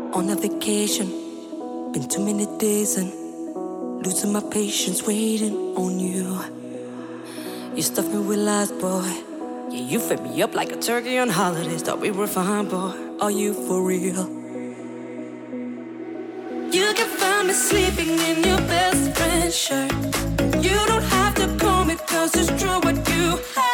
On a vacation, been too many days and losing my patience waiting on you. You stuffed me with lies, boy. Yeah, you fed me up like a turkey on holidays. Thought we were fine, boy. Are you for real? You can find me sleeping in your best friend's shirt. You don't have to call me 'cause it's true what you have.